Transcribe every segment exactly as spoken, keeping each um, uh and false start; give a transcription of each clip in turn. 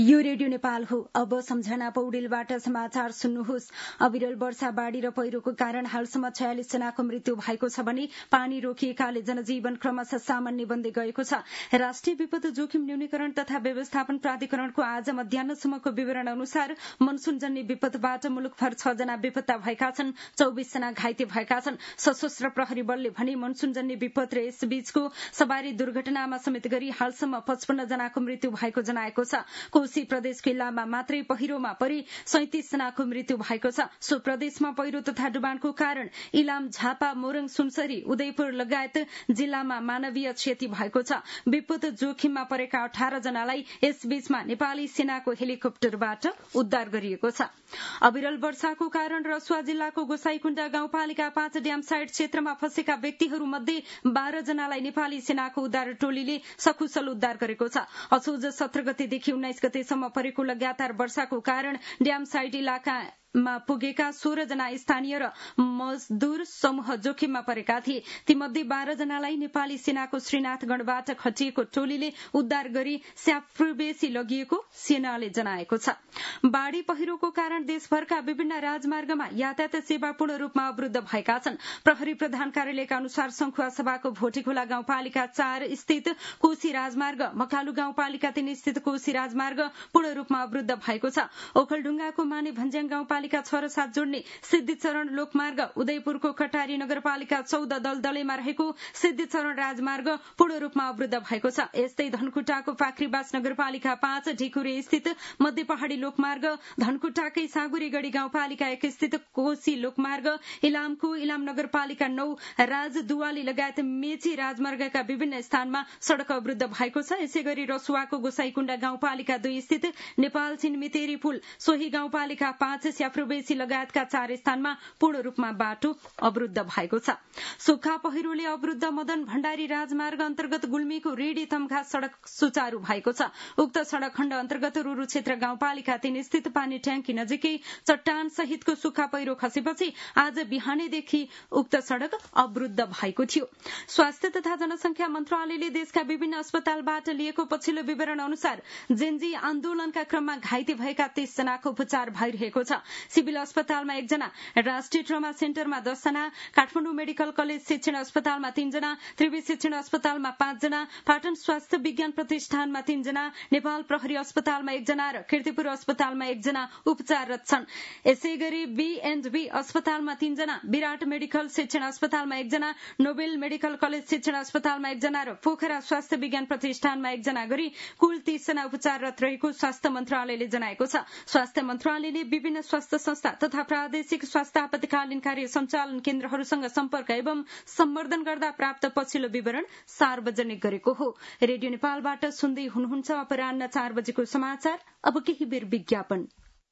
यो रेडियो नेपाल हो। अब सम्झना पौडेलबाट समाचार सुन्नुहोस्। अविरल वर्षा बाढ़ी र पहिरोको कारण हालसम्म छयालिस जनाको मृत्यु भएको छ भने पानी रोकिएकाले जनजीवन क्रमशः सामान्य बन्दै गएको छ। राष्ट्रिय विपद जोखिम न्यूनीकरण तथा व्यवस्थापन प्राधिकरणको आज मध्याहसम्मको विवरण अनुसार मनसूनजन्य विपदबाट मुलुकभर छ जना बेपत्ता भएका छन्, चौबिस जना घाइते भएका छन्। सशस्त्र प्रहरी बलले भने मनसूनजन्य विपद र यसबीचको सवारी दुर्घटनामा समेत गरी हालसम्म पचपन्न जनाको मृत्यु भएको जनाएको छ। कोशी प्रदेशको इलाममा मात्रै पहिरोमा परि सैंतिस जनाको मृत्यु भएको छ। सो प्रदेशमा पहिरो तथा डुबानको कारण इलाम, झापा, मोरङ, सुनसरी, उदयपुर लगायत जिल्लामा मानवीय क्षति भएको छ। विपद जोखिममा परेका अठार जनालाई यसबीचमा नेपाली सेनाको हेलिकप्टरबाट उद्धार गरिएको छ। अविरल वर्षाको कारण रसुवा जिल्लाको गोसाईकुण्डा गाउँपालिका पाँच ड्याम साइड क्षेत्रमा फँसेका व्यक्तिहरूमध्ये बाह्र जनालाई नेपाली सेनाको उद्धार टोलीले सकुशल उद्धार गरेको छ। असोज सत्र गतेदेखि उन्नाइस गतेसम्म परेको लगातार वर्षाको कारण ड्याम साइड इलाकामा पुगेका सोह्र जना स्थानीय र मजदूर समूह जोखिममा परेका थिए। तीमध्ये बाह्र जनालाई नेपाली सेनाको श्रीनाथगढ़बाट खटिएको टोलीले उद्धार गरी स्याफ्रुबेसी लगिएको सेनाले जनाएको छ। बाढ़ी पहिरोको कारण देशभरका विभिन्न राजमार्गमा यातायात सेवा पूर्ण रूपमा अवरूद्ध भएका छन्। प्रहरी प्रधान कार्यालयका अनुसार संखुवा सभाको भोटेखोला गाउँपालिका चार स्थित कोशी राजमार्ग, मकालु गाउँपालिका तीन स्थित कोशी राजमार्ग पूर्ण रूपमा अवरूद्ध भएको छ। ओखलढुङ्गाको माने भन्ज्याङ गाउँपालिका छ र सात जोड्ने सिद्धिचरण लोकमार्ग, उदयपुरको कटारी नगरपालिका चौध दलदलेमा रहेको सिद्धिचरण राजमार्ग पूर्ण रूपमा अवरूद्ध भएको छ। यस्तै धनकुटाको पाखरीबास नगरपालिका पाँच, ढिकुरे स्थित मध्य पहाड़ी लोकमार्ग, धनकुटाकै साँगुरीगढ़ी गाउँपालिका एक स्थित कोशी लोकमार्ग, इलामको इलाम नगरपालिका नौ, राजदुवाली लगायत मेची राजमार्गका विभिन्न स्थानमा सड़क अवरूद्ध भएको छ। यसै गरी रसुवाको गोसाईकुण्डा गाउँपालिका दुई स्थित नेपाल चीन मितेरी पुल, सोही गाउँपालिका पाँच, स्याफ्रुबेसी लगायतका चार स्थानमा पूर्ण रूपमा बाटो अवरूद्ध भएको छ। सुक्खा पहिरोले अवरूद्ध मदन भण्डारी राजमार्ग अन्तर्गत गुल्मीको रेडी तम्घा सड़क सुचारू भएको छ। उक्त सड़क खण्ड अन्तर्गत रुरु क्षेत्र गाउँपालिका तीन स्थित पानी ट्याङ्की नजिकै चट्टान सहितको सुक्खा पहिरो खसेपछि आज बिहानैदेखि उक्त सड़क अवरूद्ध भएको थियो। स्वास्थ्य तथा जनसंख्या मन्त्रालयले देशका विभिन्न अस्पतालबाट लिएको पछिल्लो विवरण अनुसार जेनजी आन्दोलनका क्रममा घाइते भएका तीस जनाको उपचार भइरहेको छ। सिभिल अस्पतालमा एकजना, राष्ट्रिय ट्रमा सेन्टरमा दस जना, काठमाडौँ मेडिकल कलेज शिक्षण अस्पतालमा तीनजना, त्रिवी शिक्षण अस्पतालमा पाँचजना, पाटन स्वास्थ्य विज्ञान प्रतिष्ठानमा तीनजना, नेपाल प्रहरी अस्पतालमा एकजना र कीर्तिपुर अस्पतालमा एकजना उपचाररत छन्। यसै गरी बीएनबी अस्पतालमा तीनजना, विराट मेडिकल शिक्षण अस्पतालमा एकजना, नोबेल मेडिकल कलेज शिक्षण अस्पतालमा एकजना र पोखरा स्वास्थ्य विज्ञान प्रतिष्ठानमा एकजना गरी कुल तीस जना उपचाररत रहेको स्वास्थ्य मन्त्रालयले जनाएको छ। स्वास्थ्य मन्त्रालयले विभिन्न स्वास्थ्य संस्था तथा प्रादेशिक स्वास्थ्य आपतकालीन कार्य सञ्चालन केन्द्रहरूसँग सम्पर्क एवं सम्वर्धन गर्दा प्राप्त पछिल्लो विवरण सार्वजनिक गरेको हो। रेडियो नेपालबाट सुन्दै हुनुहुन्छ अपराह्न चार बजेको समाचार। अब केही बेर विज्ञापन।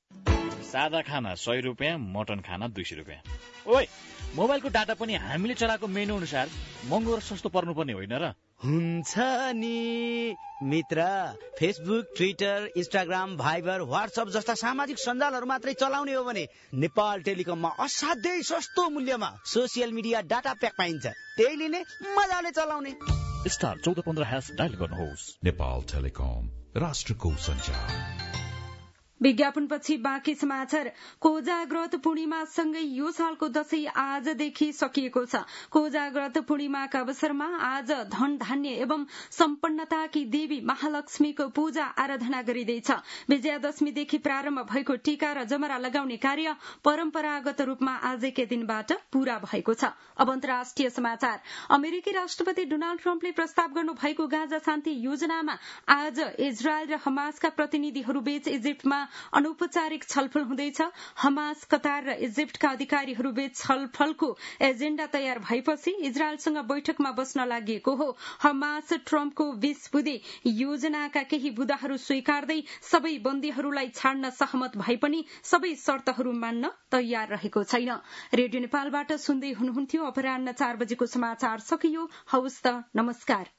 सादा खाना सय रुपियाँ, मटन खाना दुई सय रुपियाँ। ओइ, मोबाइलको डाटा पनि हामीले चलाएको मेनु अनुसार महँगो र सस्तो पर्नुपर्ने होइन र? हुन्छ नि मित्र, Facebook, Twitter, Instagram, Viber, WhatsApp जस्ता सामाजिक सञ्जालहरू मात्रै चलाउने हो भने नेपाल टेलिकममा असाध्यै सस्तो मूल्यमा सोसियल मिडिया डाटा प्याक पाइन्छ। त्यही लिने, मजाले चलाउने। स्टार चौध पन्ध्र ह्यास डायल गर्नुहोस्। नेपाल टेलिकम, राष्ट्रको सञ्चार। विज्ञापनपछि बाँकी समाचार। कोजाग्रत पूर्णिमासँगै यो सालको दशैं आजदेखि सकिएको छ। कोजाग्रत पूर्णिमाका अवसरमा आज धन धान्य एवं सम्पन्नताकी देवी महालक्ष्मीको पूजा आराधना गरिँदैछ। विजयादशमीदेखि प्रारम्भ भएको टीका र जमरा लगाउने कार्य परम्परागत रूपमा आजकै दिनबाट पूरा भएको छ। अब अन्तर्राष्ट्रिय समाचार। अमेरिकी राष्ट्रपति डोनाल्ड ट्रम्पले प्रस्ताव गर्नु भएको गाजा शान्ति योजनामा आज इजरायल र हमासका प्रतिनिधिहरूबीच इजिप्टमा अनौपचारिक छलफल हुँदैछ। हमास, कतार र इजिप्टका अधिकारीहरूबीच छलफलको एजेण्डा तयार भएपछि इजरायलसँग बैठकमा बस्न लागि हो। हमास ट्रम्पको बीस बुँदे योजनाका केही बुँदाहरू स्वीकार्दै सबै बन्दीहरूलाई छाड्न सहमत भए पनि सबै शर्तहरू मान्न तयार रहेको छैन। रेडियो नेपालबाट सुन्दै हुनुहुन्थ्यो। अपराह्न चार बजेको समाचार सकियो। हवस् त, नमस्कार।